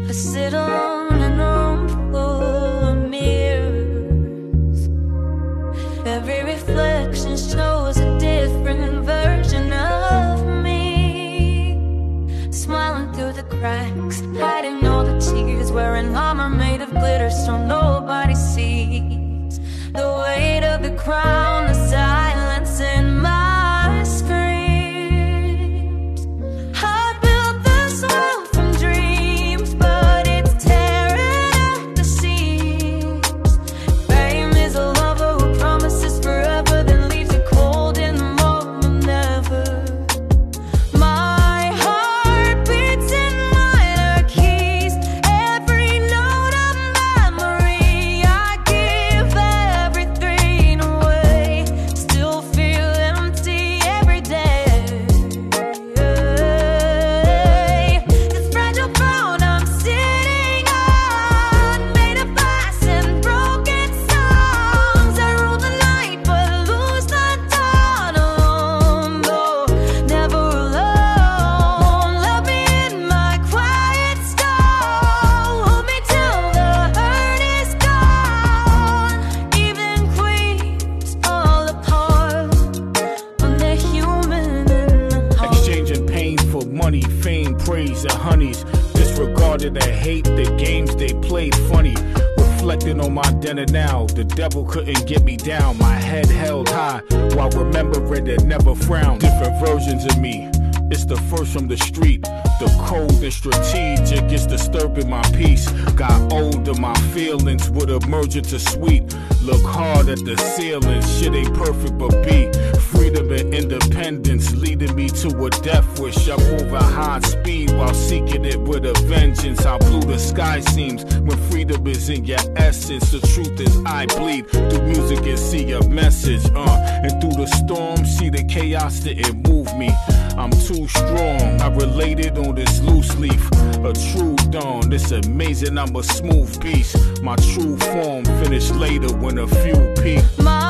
I sit alone in a room full of mirrors. Every reflection shows a different version of me, smiling through the cracks, hiding all the tears, wearing armor made of glitter so nobody sees the weight of the crown, the silence in my screams. I built this world from dreams, but it's tearing at the seams. Fame is a lover who promises forever, then leaves you cold in the moment, never. My heart beats in minor keys, every note a memory. I give everything away, still feel empty every day. This fragile throne I'm sitting on, made of glass and broken songs. I rule the night but lose the dawn. Alone, no, never alone. Love me in my quiet stall, hold me till the hurt is gone. Even queens fall apart when they're human in the heart. Exchanging pain for money, fame, praise, and honeys. Disregarded the hate, the games they played funny. Reflecting on my dinner now, the devil couldn't get me down. My head held high while remembering it never frowned. Different versions of me, it's the first from the street. The cold and strategic is disturbing my peace. Got older, my feelings would emerge into sweet. Look hard at the ceiling, shit ain't perfect but be. Freedom and independence leading me to a death wish. I move at high speed while seeking it with a vengeance. How blue the sky seems when freedom is in your essence. The truth is I bleed through music and see a message. And through the storm, see the chaos didn't move me. I'm too strong, I related on this loose leaf. A true dawn, it's amazing I'm a smooth beast. My true form finished later when a few peak.